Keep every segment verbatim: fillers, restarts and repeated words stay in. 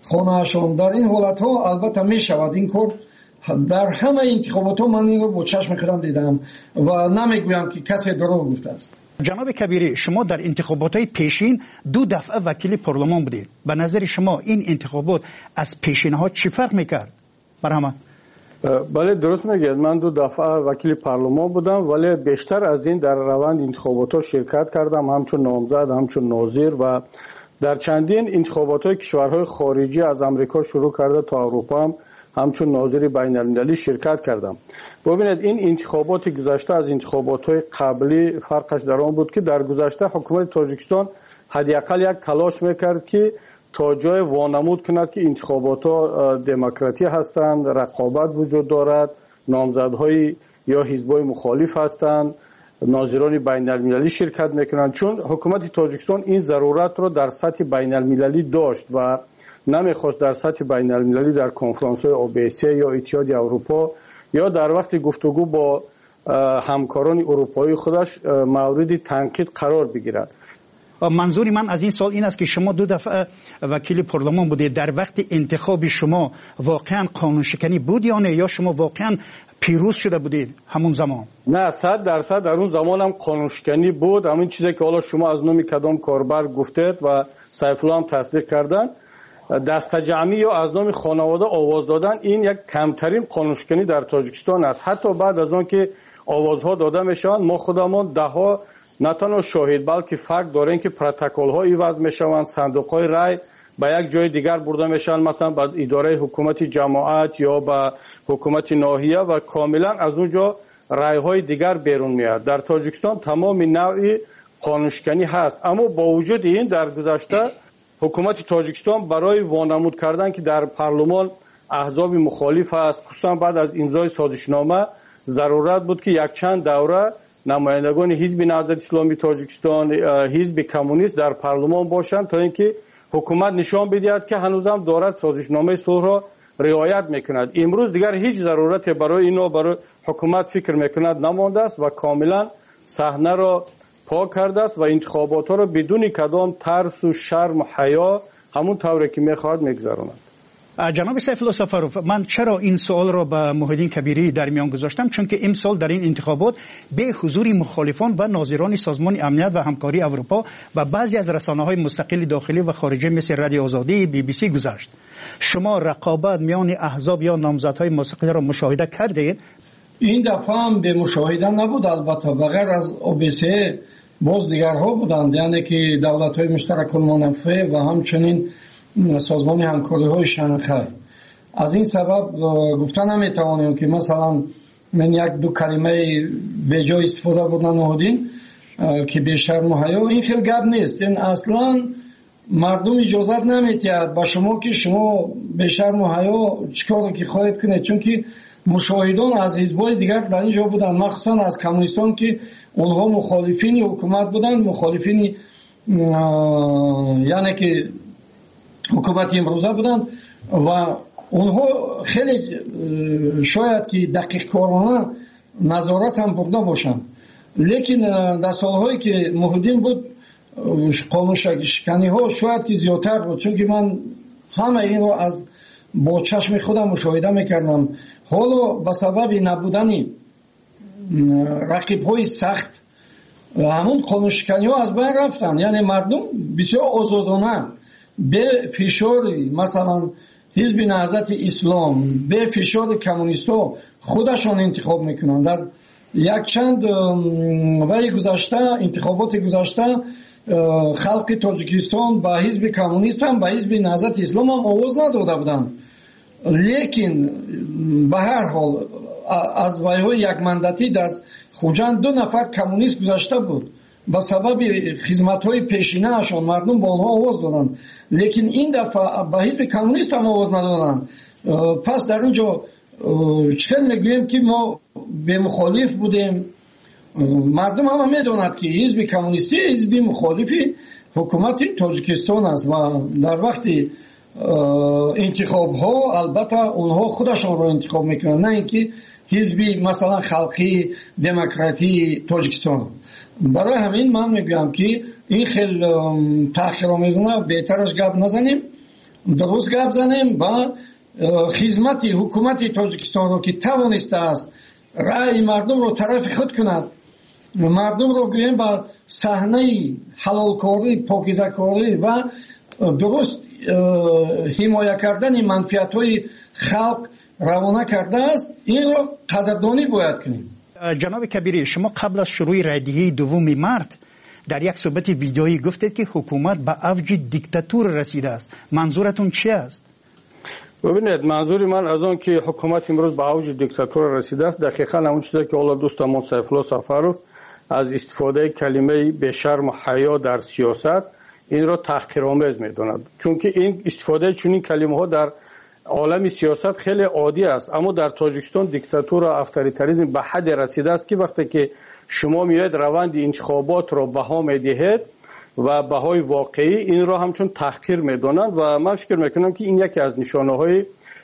خانه‌شان. در این حالت‌ها البته می‌شود این کار در همه انتخابات‌ها من این رو با چشم خودم دیدم و نمیگویم که کسی دروغ گفته است. جناب کبیری، شما در انتخابات‌های پیشین دو دفعه وکیل پارلمان بودید. به نظر شما این انتخابات از پیشین‌ها چی فرق می‌کرد؟ برام بله درست میگید، من دو دفعه وکیل پارلمان بودم ولی بیشتر از این در روند انتخابات شرکت کردم، همچون نامزد، همچون ناظر و در چندین انتخابات کشورهای خارجی از امریکا شروع کرده تا اروپا هم همچون ناظر بین المللی شرکت کردم. ببینید این انتخابات گذشته از انتخابات قبلی فرقش در آن بود که در گذشته حکومت تاجیکستان حداقل یک تلاش میکرد که تا جای وانمود کند که انتخابات ها دموکراتی هستند، رقابت وجود دارد، نامزدهای یا حزبای مخالف هستند، ناظران بین المللی شرکت میکنند. چون حکومت تاجیکستان این ضرورت را در سطح بین المللی داشت و نمیخواست در سطح بین المللی در کنفرانس های او بی سی یا اتحاد اروپا یا در وقت گفتگو با همکاران اروپایی خودش مورد تنقید قرار بگیرد. منظور من از این سال این است که شما دو دفعه وکیل پارلمان بودید. در وقت انتخاب شما واقعا قانون شکنی بود یا نه، یا شما واقعا پیروز شده بودید همون زمان؟ نه، صد درصد در اون زمان هم قانون شکنی بود. همین چیزی که حالا شما از نام کدام کاربر گفتید و سیف الله هم تصدیق کردن، دست جمعی یا از نام خانواده آواز دادن، این یک کمترین قانون شکنی در تاجیکستان است. حتی بعد از آن که آوازها داده میشوند ما خودمان ده ها نه تنها شاهد بلکه فکت داریم که پروتکل ها عوض میشوند، صندوق های رای به یک جای دیگر برده میشن، مثلا به اداره حکومت جماعت یا به حکومت ناحیه و کاملا از اونجا رای های دیگر بیرون میاد. در تاجیکستان تمام نوع قانون شکنی هست، اما با وجود این در گذشته حکومت تاجیکستان برای وانمود کردن که در پارلمان احزاب مخالف است، خصوصا بعد از امضای سازشنامه ضرورت بود که یک چند دوره نمایندگان حزب نهضت اسلامی تاجیکستان، حزب کمونیست در پارلمان باشند تا اینکه حکومت نشان بدهد که هنوزم دارد سازشنامه صلح را رعایت میکند. امروز دیگر هیچ ضرورت برای اینا برای حکومت فکر میکند نمانده است و کاملا صحنه را پاک کرده است و انتخابات را بدون کدام ترس و شرم و حیا همون طوری که میخواد میگذراند. جناب سیف الله سفروف، من چرا این سوال را به محیدین کبیری در میان گذاشتم؟ چون که امسال در این انتخابات به حضور مخالفان و ناظران سازمان امنیت و همکاری اروپا و بعضی از رسانه‌های مستقل داخلی و خارجی مثل رادیو آزادی، بی بی سی گذشت. شما رقابت میان احزاب یا نامزدهای مستقل را مشاهده کردید؟ این دفعه هم به مشاهده نبود، البته بغیر از او بی سی باز دیگرها بودند، یعنی که دولت‌های مشترک المنافع و همچنین سازمان همکاری های شنغهای. از این سبب گفتن نمیتوانیم که مثلا من یک دو کلمه به جای استفاده بودن نهادین که به شرم و حیا، این خیلی گپ نیست. این اصلا مردم اجازت نمیتید با شما که شما به شرم و حیا چیکار که خواهید کنید، چون که مشاهدان از حزب‌های دیگر در اینجا بودن، مخصوصا از کمونیستان که اونها مخالفین حکومت بودند، مخالفین یعنی که حکومت امروزه بودند و اونها خیلی شاید که دقیق کارانه نظارت هم برده باشند، لیکن در سالهایی که محیدین بود قانون شکنی ها شاید که زیادتر بود، چون که من همه این رو از با چشم خودم مشاهده میکردم. حالا به سبب نبودن رقیب های سخت همون قانون شکنی ها از بین رفتن، یعنی مردم بسیار آزادانه به فشار مثلا حزب نهضت اسلام، به فشار کمونیستا خودشان انتخاب میکنن. در یک چند وقت گذشته، انتخابات گذشته، خلق تاجیکستان با حزب کمونیست هم با حزب نهضت اسلام هم آواز نداده بودند، لیکن به هر حال از ویهای یک مندتی در خوجند دو نفر کمونیست گذشته بود، با سبب خدمت‌های پیشینه اشان مردم با آنها آواز دادند، لیکن این دفعه با حزب کمونیست هم آواز ندادند. پس در اینجا چطور میگوییم که ما به مخالف بودیم؟ مردم هم میدونند که حزب کمونیستی حزب مخالفی حکومت تاجیکستان است و در وقت انتخاب ها البته اونها خودشان را انتخاب میکنند، نه اینکه حزب مثلا خلقی دموکراتی تاجیکستان. برای همین من میگم که این خیلی تأخیرآمیزانه بهترش گپ نزنیم درست گپ زنیم و خدمت حکومت تاجیکستان رو که توانسته است رأی مردم رو طرف خود کند، مردم رو گویم با صحنه حلالکاری، پاکیزه‌کاری و درست حمایت کردن منفعت‌های خلق روانه کرده است، این رو قدردانی باید کنیم. جناب کبیری، شما قبل از شروع رایدهی دوم مارت در یک صحبت ویدیویی گفتید که حکومت به اوج دیکتاتور رسیده است. منظورتون چی است؟ ببینید، منظور من از آن که حکومت امروز به اوج دیکتاتور رسیده است دقیقاً همون چیزی که اول دوستمون سیفالله سفروف از استفاده کلمه به شرم و حیا در سیاست این را تحقیرآمیز می‌داند، چون که این استفاده چنین کلمه‌ها در عالم سیاست خیلی عادی است. اما در تاجیکستان دیکتاتور و اتوریتاریسم به حد رسیده است که وقتی که شما میاید روند انتخابات را بها میدهید و بهای واقعی این را همچون تحقیر میدانند و من فکر میکنم که این یکی از نشانه‌های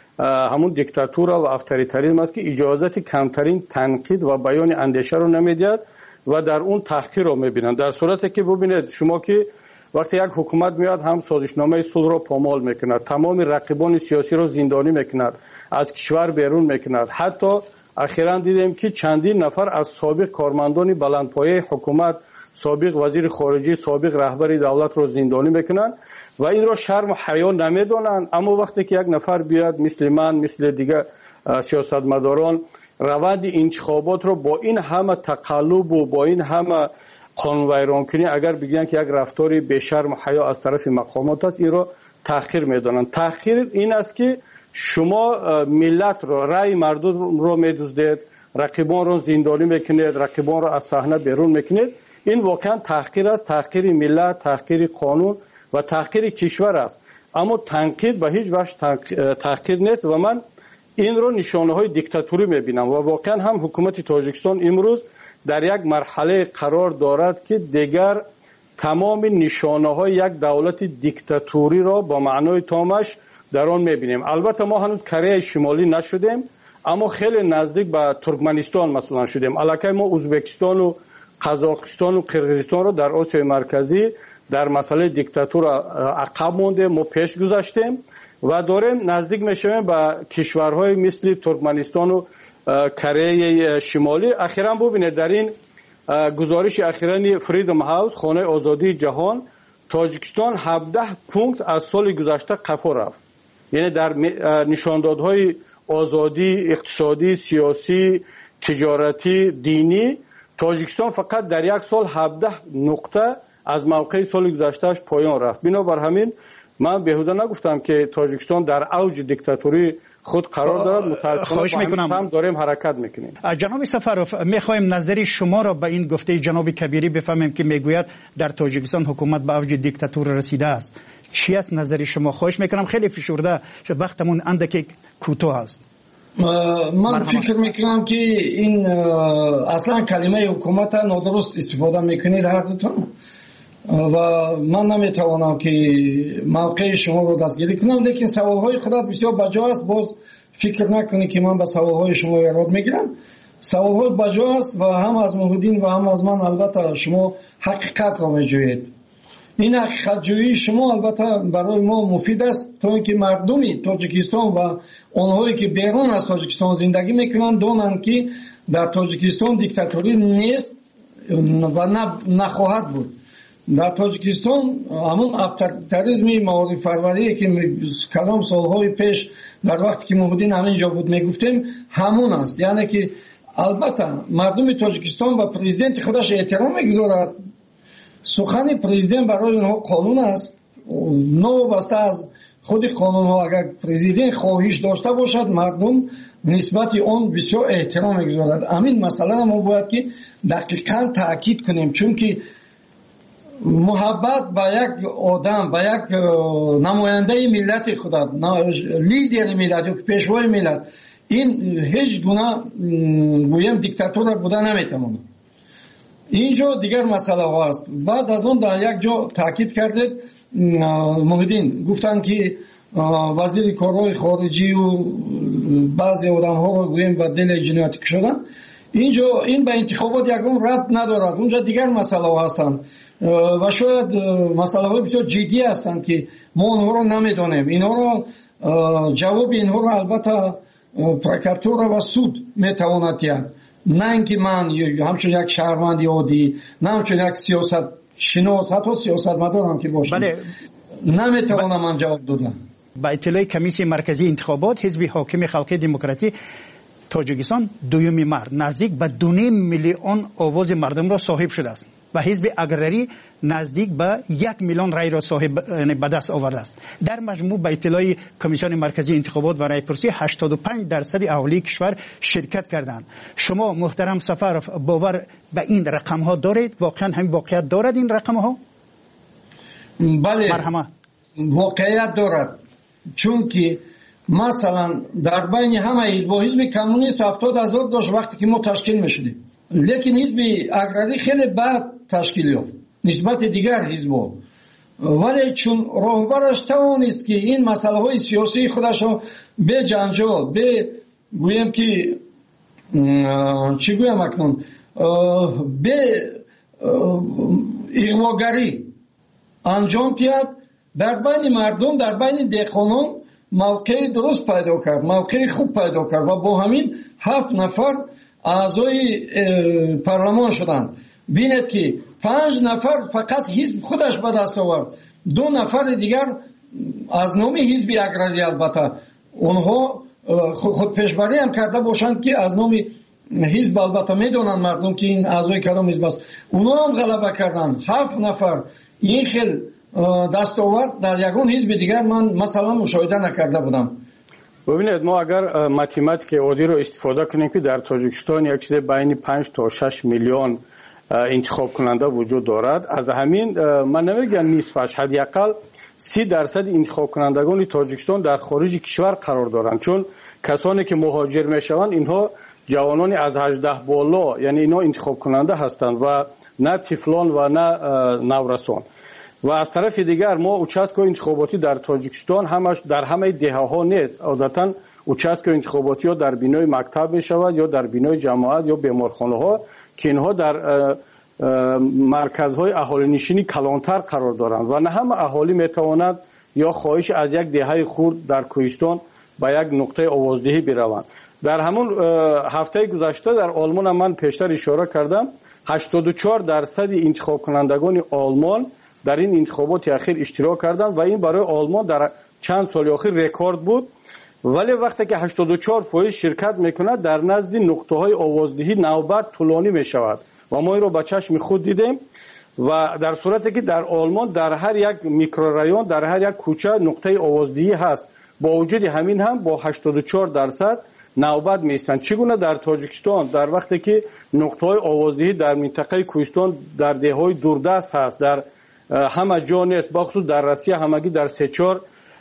همون دیکتاتور و اتوریتاریسم است که اجازت کمترین تنقید و بیان اندیشه رو نمیدهد و در اون تحقیر رو میبینند. در صورتی که ببینید شما که وقتی یک حکومت میاد هم سازشنامه صلح را پامال میکند، تمام رقیبان سیاسی را زندانی میکند، از کشور بیرون میکند. حتی اخیراً دیدیم که چندین نفر از سابق کارمندان بلندپایه حکومت، سابق وزیر خارجه، سابق رهبر دولت را زندانی میکنند و این را شرم و حیا نمیدانند. اما وقتی که یک نفر بیاد مثل من، مثل دیگه سیاستمداران روند انتخابات را با این همه تقلب و با این همه قانون ویران کنی اگر بگن که یک رفتاری به شرم و حیا از طرف مقامات است، این را تحقیر میدانند. تحقیر این است که شما ملت را، رأی مردم را میدزدید، رقیبان را زندانی میکنید، رقیبان را از صحنه بیرون میکنید. این واقعا تحقیر است، تحقیر ملت، تحقیر قانون و تحقیر کشور است. اما تنقید به هیچ وجه تحقیر نیست و من این را نشانه های دیکتاتوری میبینم و واقعا هم حکومت تاجیکستان امروز در یک مرحله قرار دارد که دیگر تمام نشانه های یک دولت دیکتاتوری را با معنای تامش در آن میبینیم. البته ما هنوز کره شمالی نشدیم، اما خیلی نزدیک به ترکمنستان مثلا شدیم. الکی ما ازبکستان و قزاقستان و قرقیزستان را در آسیای مرکزی در مسئله دیکتاتور عقب مونده، ما پیش گذاشتیم و داریم نزدیک میشیم به کشورهای مثل ترکمنستان و کره شمالی. اخیراً ببینید در این گزارش اخیرانی فریدم هاوس، خانه آزادی جهان، تاجیکستان هفده پونکت از سال گذشته قفا رفت. یعنی در نشاندادهای آزادی اقتصادی، سیاسی، تجارتی، دینی تاجیکستان فقط در یک سال هفده نقطه از موقع سال گذشتهش پایان رفت. بنابر همین من بهوده نگفتم که تاجیکستان در اوج دیکتاتوری خود قرار دارد. متاسفانه هم داریم حرکت میکنیم. جناب سفروف، میخوایم نظری شما را به این گفته جناب کبیری بفهمیم که میگوید در تاجیکستان حکومت به اوج دیکتاتور رسیده است. چی است نظری شما؟ خواهش میکنم، خیلی فشرده شد، وقتمون اندکی کوتاه است. من فکر میکنم که این اصلا کلمه حکومت نادرست استفاده میکنید هر دوتون و من نمیتوانم که موقع شما رو دستگیری کنم، لیکن سوالهای خودت بسیار بجا است. باز فکر نکنی که من به سوالهای شما ایراد میگیرم. سوالهای بجا است و هم از موحدین و هم از من البته شما حقیقت را میجویید. این حقیقت جویی شما البته برای ما مفید است تا اینکه مردمی تاجیکستان و آنهایی که بیرون از تاجیکستان زندگی میکنند دانند که در تاجیکستان دیکتاتوری نیست و نخواهد بود. در تاجیکستان همون اتوریتاریسم معارف پروری که کلام سالهای پیش در وقتی که موحدین همینجا بود میگفتیم همون است. یعنی که البته مردم تاجیکستان و پرزیدنت خودش احترام میگذارد. سخن پرزیدنت برای اونها قانون است. نوبسته از خود قانون ها اگر پرزیدنت خواهش داشته باشد مردم نسبت آن بسیار احترام میگذارد. همین مسئله ما باید که دقیقاً تاکید کنیم، چون که محبت با یک آدم، با یک نماینده ملت خدا، لیدر ملت یا پیشوای ملت، این هیچ گونه گویم دیکتاتور بوده نمیتونه. اینجا دیگر مسئله ها است. بعد از اون در یک جا تاکید کرده موحدین گفتن که وزیر کارهای خارجی و بعضی آدم ها رو گویم به دل جنایت کشیدن. اینجا این به انتخابات یکون ربط ندارد، اونجا دیگر مسئله ها هستند و شاید مسئله های بسیار جدی هستند که ما اونها رو نمیدونیم. اینها رو جواب اینها رو البته پروکراتور و سود میتواند دهد، نه اینکه من همچون یک شهروند عادی، نه همچون یک سیاست شناس، حتی سیاستمدار هم که باشم بله. نمیتوانم من جواب دادم. با اطلاع کمیسیون مرکزی انتخابات، حزب حاکم خلق دموکراتی تاجیکستان دومی مرد نزدیک به دو میلیون آواز مردم را صاحب شده است و حزب اگرری نزدیک به یک میلیون رای را صاحب به دست آورده است. در مجموع به اطلاع کمیسیون مرکزی انتخابات و رایپرسی هشتاد و پنج درصد اهالی کشور شرکت کردند. شما محترم سفرов باور به این رقم ها دارید؟ واقعا هم واقعیت دارد این رقم ها؟ بله مرحمت. واقعیت دارد، چون که مثلا در بین همه حزب و حزب کمونیست هفتاد هزار داشت وقتی که ما تشکیل میشدیم، لیکن حزب اگرری خیلی بعد تشکیل یافت نسبت دیگر حزب‌ها، ولی چون راهبرش توانست که این مسئله های سیاسی خودش رو به جنجال، به گویم که چی گویم اکنون، به اغواگری انجام دهد، در بین مردم، در بین دهقانان موقع درست پیدا کرد، موقع خوب پیدا کرد و با همین هفت نفر اعضای پارلمان شدند. بینید که پنج نفر فقط حزب خودش به دست آورد، دو نفر دیگر از نام حزب اگرری، البته اونها خود پیشبری هم کرده باشند که از نام حزب، البته میدونن مردم که این اعضای کدام حزب است، اونها هم غلبه کردن. هفت نفر این خیل دستاورد در یگون حزب دیگر من مثلا مشاهده نکرده بودم. ببینید ما اگر ماتماتیک عادی رو استفاده کنیم که در تاجیکستان یک چیز بین پنج تا شش میلیون انتخاب کننده وجود دارد، از همین من نمیگم نصفش، حداقل سی درصد انتخاب کنندگان تاجیکستان در خارج کشور قرار دارند، چون کسانی که مهاجر میشوند اینها جوانان از هجده بالا، یعنی اینها انتخاب کننده هستند و نه طفلان و نه نورسان. و از طرف دیگر ما اوچاسکو انتخاباتی در تاجیکستان همش در همه دهه ها نیست، عادتا اوچاسکو انتخاباتی ها در بینای مکتب می شود یا در بینای جماعت یا بیمارخانه ها که اینها در مرکزهای اهالی نشینی کلانتر قرار دارند و نه همه اهالی می تواند یا خواهش از یک دهه خرد در کوهستان به یک نقطه آوازدهی بروند. در همون هفته گذشته در آلمان من پیشتر اشاره کردم هشتاد و چهار درصد انتخاب کنندگان آلمان در این انتخابات اخیر اشتراک کردند و این برای آلمان در چند سال اخیر رکورد بود. ولی وقتی که هشتاد و چهار درصد شرکت میکند در نزد نقطه های آوازدهی نوبت طولانی میشود و ما این رو با چشم خود دیدیم و در صورتی که در آلمان در هر یک میکرورایون، در هر یک کوچه نقطه آوازدهی هست، با وجود همین هم با هشتاد و چهار درصد نوبت میستند. چگونه در تاجیکستان در وقتی که نقطه های آوازدهی در منطقه کوهستان در دههای دوردست هست، در همه جا نیست، بخصوص در روسیه همگی در سه چهار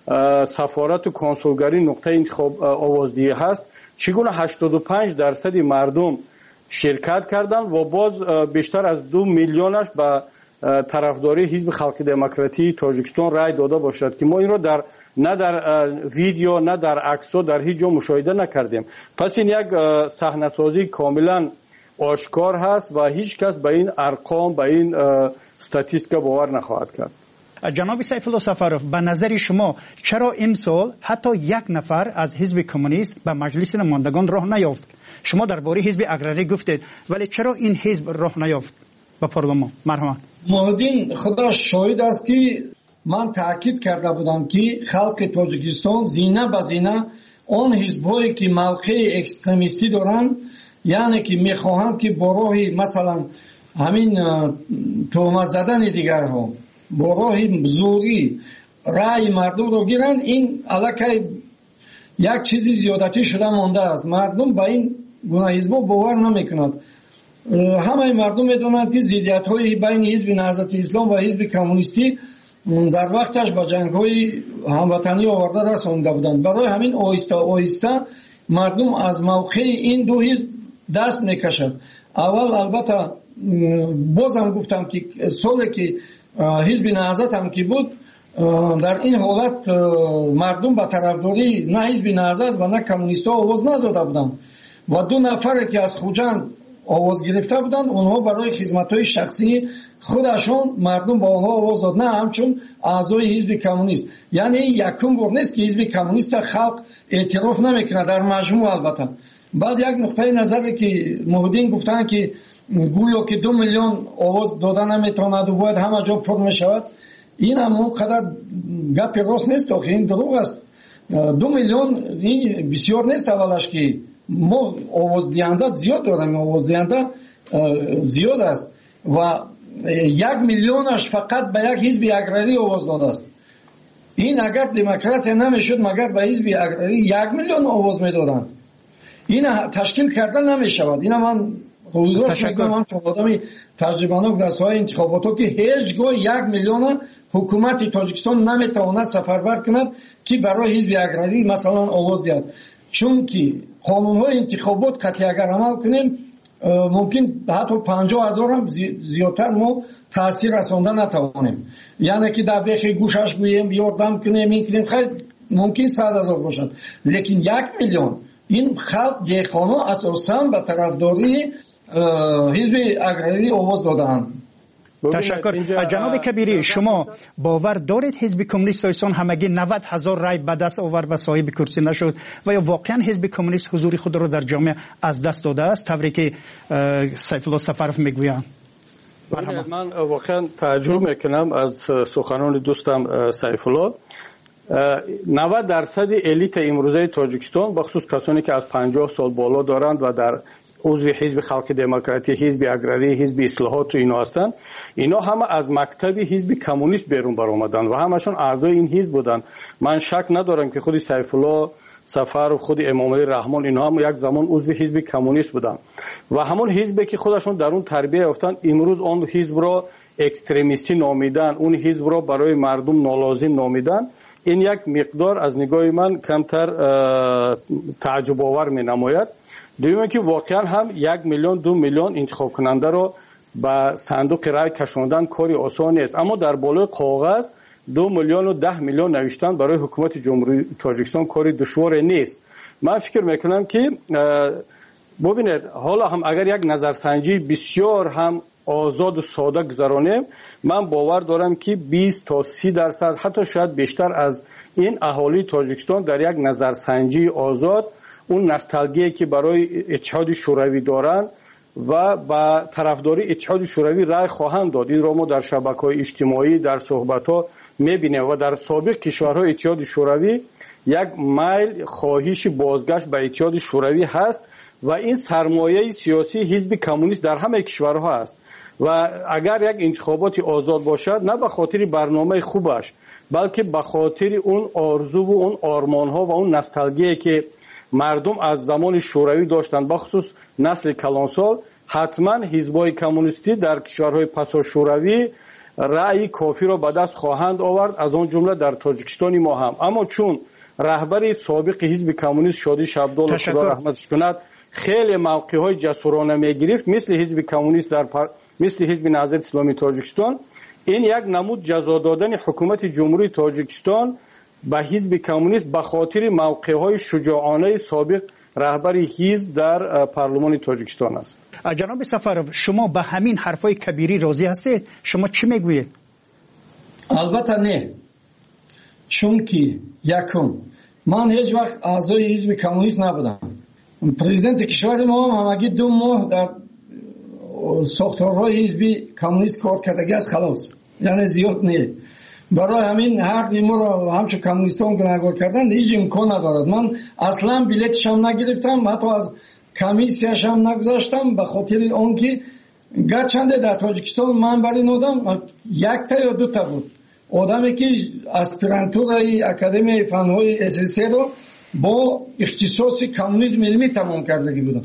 سفارت و کنسولگری نقطه انتخاب آوازدهی هست، چگونه هشتاد و پنج درصد مردم شرکت کردند و باز بیشتر از دو میلیونش به طرفداری حزب خلق دموکراتی تاجیکستان رای داده باشد که ما این رو در نه در ویدیو نه در عکس‌ها در هیچ جا مشاهده نکردیم. پس این یک صحنه‌سازی کاملا آشکار هست و هیچ کس به این ارقام، به این استاتیستیکا باور نخواهد کرد. جناب سیفالله سفرов، به نظر شما چرا امسال حتی یک نفر از حزب کمونیست به مجلس نمایندگان راه نیافت؟ شما درباره حزب اگرری گفتید، ولی چرا این حزب راه نیافت به پارلمان؟ مرحبا. مهدین خدا شاهد است که من تاکید کرده بودم که خلق تاجیکستان زینه به زینه آن حزب‌هایی که موقع اکستریمیستی دارند، یعنی که میخواهند که با راه مثلا همین تهمت زدن دیگرها، با راه زوری رأی مردم رو گیرند، این علاقه یک چیزی زیادتی شده مانده است. مردم با این گونه حزب‌ها باور نمیکنند. همه مردم میدونند که ضدیت‌های بین حزب نهضت اسلام و حزب کمونیستی در وقتش با جنگ‌های هموطنی آورده رسانده بودند. برای همین آهسته آهسته مردم از موقع این دو حزب دست میکشند. اول البته بازم گفتم که سالی که حزب نهضت هم که بود، در این حالت مردم به طرفداری نه حزب نهضت و نه کمونیست‌ها آواز نداده بودند و دو نفر که از خوجند آواز گرفته بودند، اونها برای خدمت‌های شخصی خودشون مردم با آنها آواز داد، نه همچون اعضای حزب کمونیست. یعنی یکم بار نیست که حزب کمونیست خلق اعتراف نمیکنه در مجموع. البته بعد یک نقطه نظری که موحدین گفتن که گویا که دو میلیون آواز دادن نمیتواند و باید همه جا پر میشود، این هم اونقدر گپ راست نیست، آخه این دروغ است. دو میلیون این بسیار نیست. اولش که ما آواز دهنده زیاد داریم، آواز دهنده زیاد است و یک میلیونش فقط به یک حزب اگراری آواز داده است. این اگر دموکرات نمیشد مگر به حزب اگراری یک میلیون آواز میدادند. این تشکیل کردن نمیشود. این من روزگاش میگم هم چون آدمی تجربه‌ناک در ساحه انتخابات که هیچگاه یک میلیون حکومت تاجیکستان نمیتواند سفربر کند که برای حزب اگراری مثلا آواز دهد، چون که قانون‌های انتخابات قطعی اگر عمل کنیم ممکن حتی پنجاه هزار هم زیادتر ما تاثیر رساندن نتوانیم. یعنی که در بیخ گوشش گوییم یاردم کنیم این کنیم خیلی ممکن صد هزار باشد، لیکن یک میلیون این خلق دیخانه اساساً به طرفداری حزب اگراری آواز دادند. تشکر. جناب کبیری، شما باور دارید حزب کمونیست تاجیکستان همگی نود هزار رای به دست آورد و صاحب کرسی نشد و یا واقعا حزب کمونیست حضور خود را در جامعه از دست داده است طوری که سیف الله سفرف میگویند؟ من واقعا تعجب میکنم از سخنان دوستم سیف الله. نود درصد الیت امروزه تاجیکستان بخصوص کسانی که از پنجاه سال بالا دارند و در عضو حزب خلق دموکراتی، حزب اگراری، حزب اصلاحات و اینا هستند، اینا همه از مکتب حزب کمونیست بیرون بر آمدند و همشون اعضای این حزب بودند. من شک ندارم که خود سیف الله سفر و خود امام علی رحمان اینا هم یک زمان عضو حزب کمونیست بودند و همون حزبی که خودشون در اون تربیت یافتند امروز اون حزب را اکستریمیستی نامیدن، اون حزب را برای مردم نالازم نامیدن. این یک مقدار از نگاه من کمتر تعجب آور می نماید. دویمه که واقعا هم یک میلیون دو میلیون انتخاب کننده رو به صندوق رای کشاندن کاری آسان نیست، اما در بالای کاغذ دو میلیون و ده میلیون نوشتن برای حکومت جمهوری تاجیکستان کاری دشوار نیست. من فکر میکنم که ببینید حالا هم اگر یک نظرسنجی بسیار هم آزاد و ساده گذرانیم، من باور دارم که بیست تا سی درصد حتی شاید بیشتر از این اهالی تاجیکستان در یک نظرسنجی آزاد اون نوستالژی که برای اتحاد شوروی دارند و با طرفداری اتحاد شوروی رای خواهند داد. این را ما در شبکه‌های اجتماعی در صحبت‌ها می‌بینیم و در سابق کشورهای اتحاد شوروی یک میل خواهش بازگشت به اتحاد شوروی هست و این سرمایه سیاسی حزب کمونیست در همه کشورها است و اگر یک انتخابات آزاد باشد نه به خاطر برنامه خوبش بلکه به خاطر اون آرزو و اون آرمان‌ها و اون نوستالژی که مردم از زمان شوروی داشتند، بخصوص نسل کلانسال، حتما حزب‌های کمونیستی در کشورهای پسا شوروی رأی کافی را به دست خواهند آورد، از آن جمله در تاجیکستان ما هم. اما چون رهبر سابق حزب کمونیست شادی شبدال خدا رحمتش کند خیلی موقع‌های جسورانه می‌گرفت مثل حزب کمونیست در پر... مثل حزب نهضت اسلامی تاجیکستان، این یک نمود جزا دادن حکومت جمهوری تاجیکستان به حزب کمونیست به خاطر موقع‌های شجاعانه سابق رهبر حزب در پارلمان تاجیکستان است. جناب سفرов شما به همین حرفای کبیری راضی هستید؟ شما چی میگویید؟ البته نه، چون که یکم من هیچ وقت اعضای حزب کمونیست نبودم. پرزیدنت کشور ما هم همگی دو ماه در ساختارهای حزب کمونیست کار کردگی است، خلاص، یعنی زیاد نه. برای همین حق ما را همچون کمونیستان گناهکار کردن هیچ امکان ندارد. من اصلا بلیتش هم نگرفتم، حتی از کمیسیش هم نگذاشتم، به خاطر آنکه گرچنده در تاجیکستان من برای نودم یک تا یا دو تا بود آدمی که اسپرانتورای اکادمی فنهای اساسی رو با اختصاص کمونیسم علمی تمام کردگی بودم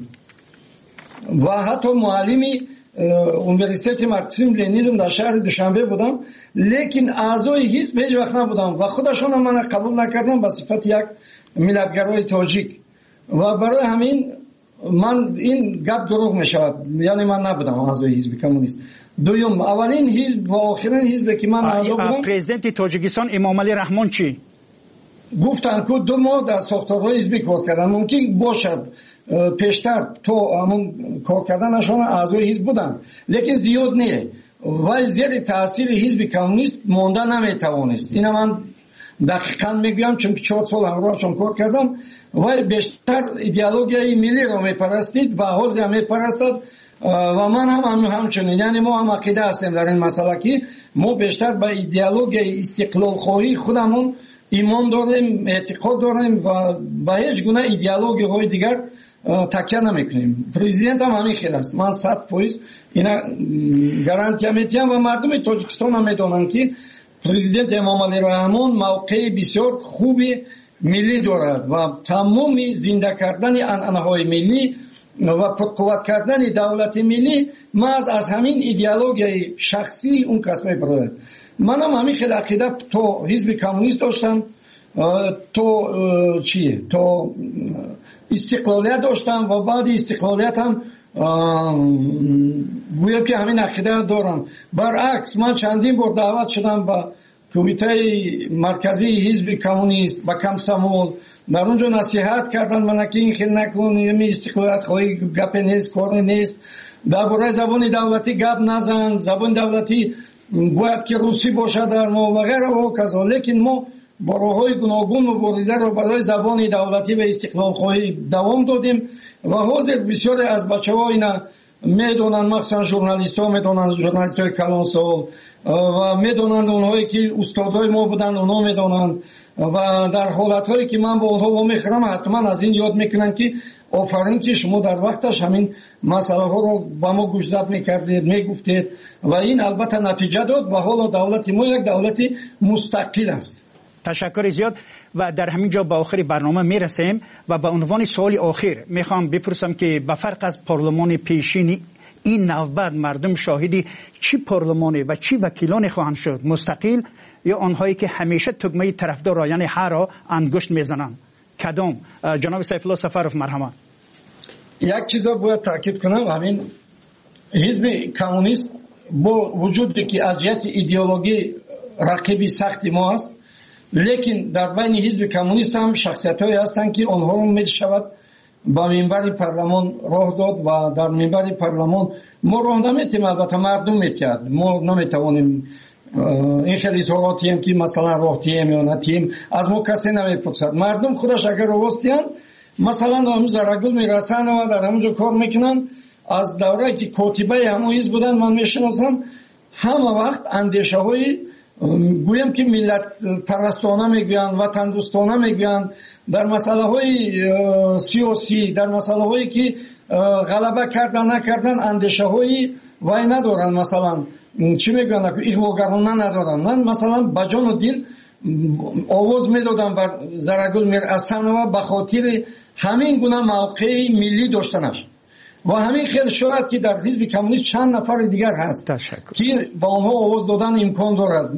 و حتی معلمی اونیورسیت مارکسیسم لنینیسم در شهر دوشنبه بودم، لیکن اعضای حزب هیچ وقت نبودم و خودشون هم من قبول نکردم به صفت یک ملتگرای تاجیک و برای همین من این گپ دروغ می شود، یعنی من نبودم اعضای حزب کمونیست. دوم، اولین حزب و آخرین حزب که من اعضا بودم پرزیدنت تاجیکستان امام علی رحمان چی؟ گفتن که دو ماه در ساختارهای حزبی کار کردن. ممکن باشد پیشتر تو همون کار کردنشان اعضای حزب بودن، لیکن زیاد نه و زیر تاثیر حزب کمونیست مانده نمیتوانست. اینا من دقیقاً میگم چون چهار سال همراهشون کار کردم و بیشتر ایدئولوژی ملی رو میپرستید و حزب هم میپرستد و من هم, هم همچنین. یعنی ما هم عقیده هستیم در این مسئله که ما بیشتر به ایدئولوژی استقلال خواهی خودمون ایمان داریم، اعتقاد داریم و به هیچ گونه ایدئولوژی های دیگر تکیه نمیکنیم. پرزیدنت هم همین خیلی است. من صد فیصد اینا گارانتی میدم و مردم تاجیکستان هم میدونن که پرزیدنت امام علی رحمان موقع بسیار خوبی ملی دارد و تمام زنده کردن عنعنه‌های ملی و پرقوت کردن دولت ملی محض از همین ایدئولوژی شخصی اون کس میبرد. من هم همین خیلی عقیده تو حزب کمونیست داشتم، تو چیه تو استقلالیت داشتم و بعد استقلالیت هم گویم که همین عقیده دارم. برعکس من چندین بار دعوت شدم به کمیته مرکزی حزب کمونیست با کمسمول، در اونجا نصیحت کردن من که این خیلی نکن، یه استقلالیت خواهی گپ نیست، کار نیست، درباره زبان دولتی گپ نزن، زبان دولتی باید که روسی باشه در ما و غیره و کذا. لیکن ما با راه‌های گوناگون مبارزه رو برای زبان دولتی و استقلال خواهی دوام دادیم و حاضر بسیاری از بچه‌ها اینا میدونن، مخصوصا ژورنالیست‌ها میدونن، ژورنالیست‌های کلانسال و میدونن، اونهایی که استادای ما بودن اونا میدونن و در حالت‌هایی که من با اونها با میخرم حتما از این یاد میکنن که آفرین که شما در وقتش همین مسئله ها رو با ما گوشزد میکردید، میگفتید و این البته نتیجه داد و حالا دولت ما یک دولت مستقل است. تشکر زیاد و در همین جا به آخر برنامه میرسیم و به عنوان سوال آخر میخوام بپرسم که به فرق از پارلمان پیشین این نوبت مردم شاهدی چی پارلمانی و چی وکیلان خواهند شد، مستقل یا آنهایی که همیشه تگمه طرفدار را یعنی هر را انگشت میزنند؟ کدام؟ جناب سیف الله سفرов مرحمت. یک چیز رو باید تاکید کنم، همین حزب کمونیست با وجودی که از جهت ایدئولوژی رقیبی سختی ما است، لیکن در بین حزب کمونیست هم شخصیت‌هایی هستند که آنها رو می‌شود با منبر پارلمان راه داد و در منبر پارلمان ما راه نمی‌تیم، البته مردم می‌کرد، ما نمی‌توانیم این خیلی اظهاراتی هم که مثلا راه تیم یا نتیم از ما کسی نمی‌پرسد. مردم خودش اگر راستیان مثلا همون زرگل میرسن و در همونجا کار میکنن. از دوره که کاتبه همون حزب بودن من میشناسم، همه وقت اندیشه های گویم که ملت پرستانه میگوین، وطن دوستانه میگوین، در مسئله های سیاسی، در مسئله هایی که غلبه کردن نکردن اندیشه های وای ندارن، مثلا چی میگوین که اغواگرانه ندارن. من مثلا با جان و دل آواز میدادم بر زرگل میرسن و به خاطر همین گونه موقع ملی داشتنش و همین خیلی شاید که در حزب کمونیست چند نفر دیگر هست که با اونها آواز دادن امکان دارد.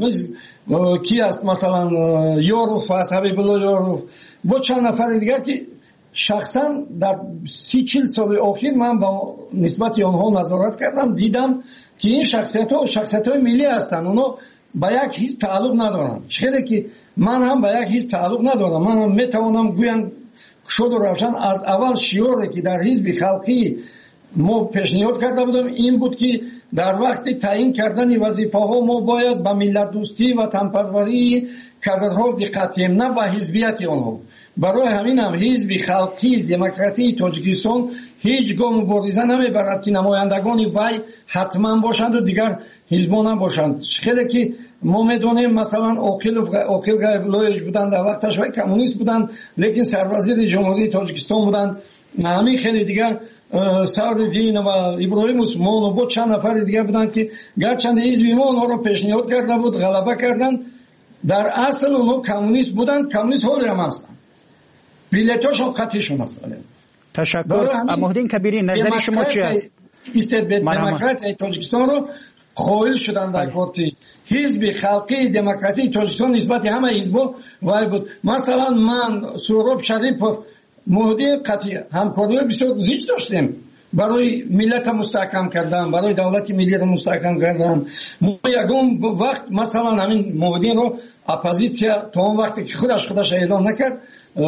کی است مثلا یاروف است، حبیب الله یاروف، با چند نفر دیگر که شخصا در سی چل سال اخیر من با نسبت آنها نظارت کردم، دیدم که این شخصیت ها شخصیت های ملی هستند، اونا با یک حزب تعلق ندارن. چرا که من هم با یک حزب تعلق ندارم. من هم میتوانم گویم شد و روشن از اول شعاری که در حزب خلقی ما پیشنهاد کرده بودم این بود که در وقت تعیین کردن وظیفه ها ما باید به ملت دوستی و وطنپروری کادرها دقت کنیم، نه به حزبیت آنها. برای همین هم حزب خلقی دموکراتی تاجیکستان هیچ گام مبارزه نمیبرد که نمایندگان وی حتما باشند و دیگر حزبان نباشند. خیلی که ما میدونیم مثلا عاقل عاقل غیب‌الله بودند، در وقتش وی کمونیست بودند لیکن سروزیر جمهوری تاجیکستان بودند. همین خیلی دیگر سعدالدین و ابراهیم عثمان و بود چند نفر دیگر بودند که گرچند حزب ما اونها رو پیشنهاد کرده بود غلبه کردند، در اصل اونها کمونیست بودند، کمونیست حالی هم هستند، بیلیتاشون قطعیشون هستند. تشکر. محمدین کبیری نظر شما چی است؟ دموکرات تاجیکستان رو قائل شدن در پارتی حزب خلقی دموکراتی تاجیکستان نسبت همه حزبا وای بود. مثلا من سهراب شریف محمدی قطعی همکاری بسیار زیاد داشتیم برای ملت مستحکم کردن، برای دولت ملی رو مستحکم کردن. ما یکم وقت مثلا همین موعدین رو اپوزیسیا تا اون وقتی که خودش خودش اعلام نکرد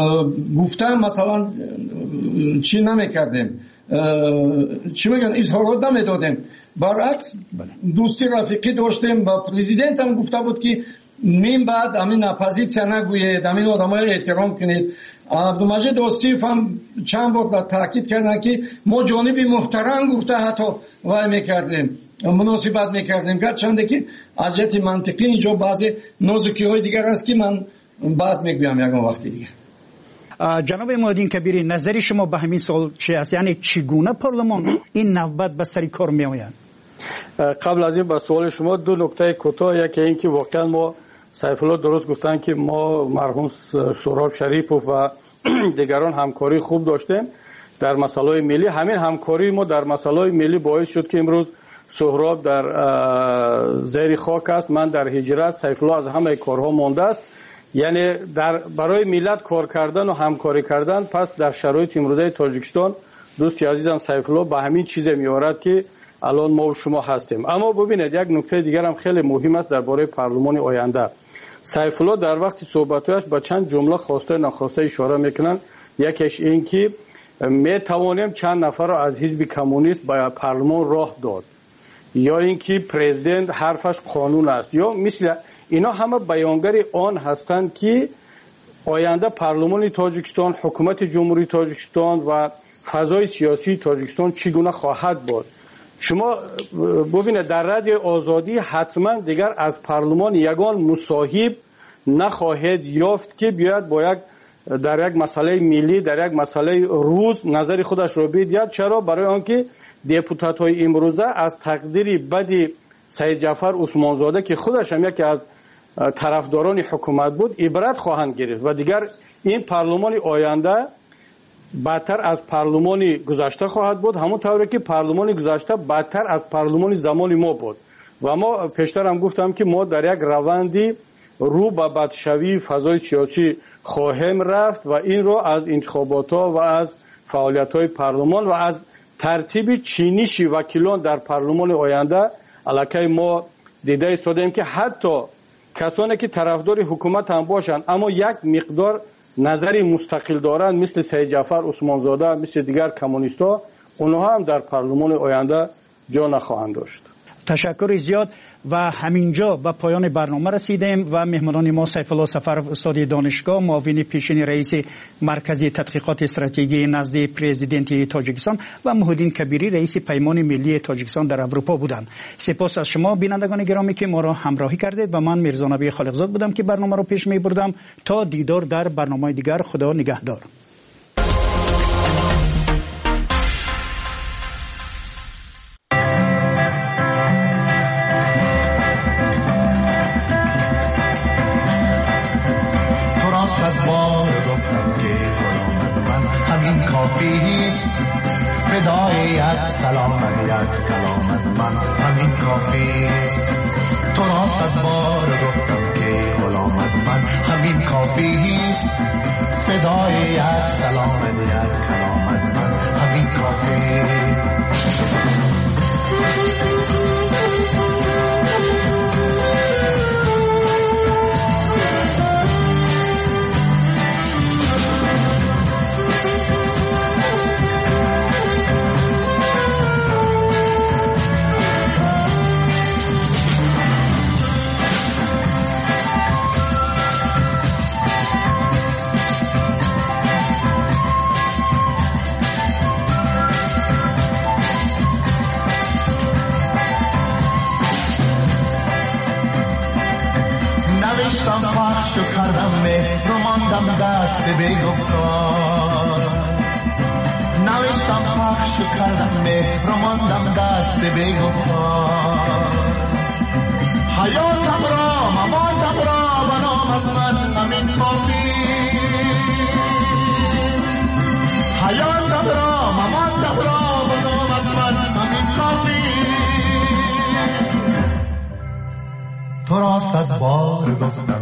گفتم مثلا چی نمیکردیم، چی میگن، اظهارات نمیدادیم. برعکس دوستی رفیقی داشتیم. با پرزیدنت هم گفته بود که نیم بعد همین اپوزیسیا نگوید، همین آدمای احترام کنید. عبدالمجید دوستیف هم چند بار تاکید کردن که ما جانبی محترم گفته حتی وای میکردیم، مناسبت میکردیم، گرچنده که از جهت منطقی اینجا بعضی نازکی های دیگر است که من بعد میگویم یکم وقتی دیگه. جناب معیدین کبیری، نظری شما به همین سوال چی است؟ یعنی چگونه پارلمان این نوبت به سر کار می آید؟ قبل از این به سوال شما دو نکته کوتاه. یکی این که واقعا ما سیف الله درست گفتن که ما مرحوم سهراب شریفوف و دیگران همکاری خوب داشتیم در مسائل ملی. همین همکاری ما در مسائل ملی باعث شد که امروز سهراب در زیر خاک است، من در هجرت، سیف الله از همه کارها مانده است. یعنی در برای ملت کار کردن و همکاری کردن. پس در شرایط امروزه تاجیکستان دوستی عزیزم سیف الله به همین چیز میارد که الان ما و شما هستیم. اما ببینید یک نکته دیگر هم خیلی مهم است درباره پارلمان آینده. سیف الله در وقت صحبتش با چند جمله خواسته ناخواسته اشاره میکنن. یکیش این که می توانیم چند نفر را از حزب کمونیست به پارلمان راه داد، یا اینکه پرزیدنت حرفش قانون است، یا مثل اینا همه بیانگری آن هستند که آینده پارلمان تاجیکستان، حکومت جمهوری تاجیکستان و فضای سیاسی تاجیکستان چگونه خواهد بود. شما ببینید در رادیو آزادی حتما دیگر از پارلمان یگان مصاحب نخواهد یافت که بیاد با یک در یک مسئله ملی، در یک مسئله روز نظر خودش رو بگوید. چرا؟ برای آنکه دپوتات های امروزه از تقدیر بد سید جعفر عثمانزاده که خودش هم یکی از طرفداران حکومت بود عبرت خواهند گرفت و دیگر این پارلمان آینده بدتر از پارلمان گذشته خواهد بود، همون طوری که پارلمان گذشته بدتر از پارلمان زمان ما بود. و ما پیشتر هم گفتم که ما در یک روندی رو به بدشوی فضای سیاسی خواهیم رفت و این رو از انتخابات ها و از فعالیت های پارلمان و از ترتیب چینیش وکیلان در پارلمان آینده علاقه ما دیده ایستادیم که حتی کسانی که طرفدار حکومت هم باشند اما یک مقدار نظری مستقل دارند مثل سید جعفر عثمانزاده، مثل دیگر کمونیست‌ها، اونها هم در پارلمان آینده جا نخواهند داشت. تشکر زیاد. و همینجا به پایان برنامه رسیدیم و مهمانان ما سیف الله سفرов استاد دانشگاه، معاون پیشین رئیس مرکز تحقیقات استراتژی نزد پرزیدنت تاجیکستان و موحدین کبیری رئیس پیمان ملی تاجیکستان در اروپا بودند. سپاس از شما بینندگان گرامی که ما را همراهی کردید و من میرزا نبی خالقزاد بودم که برنامه را پیش می بردم. تا دیدار در برنامه دیگر، خدا نگهدار. فدای یک سلام یک کلامت من همین کافیست. تو را صد بار گفتم که غلامت من همین کافیست. فدای یک سلام یک کلامت من همین کافیست. پخشو کردم مهر و ماندم دست بیگفتار. نوشتم پخشو کردم مهر و ماندم دست بیگفتار. حیاتم را مماتم را به نامت من همین کافی. حیاتم را مماتم را به نامت من همین کافی. تو را صد بار گفتم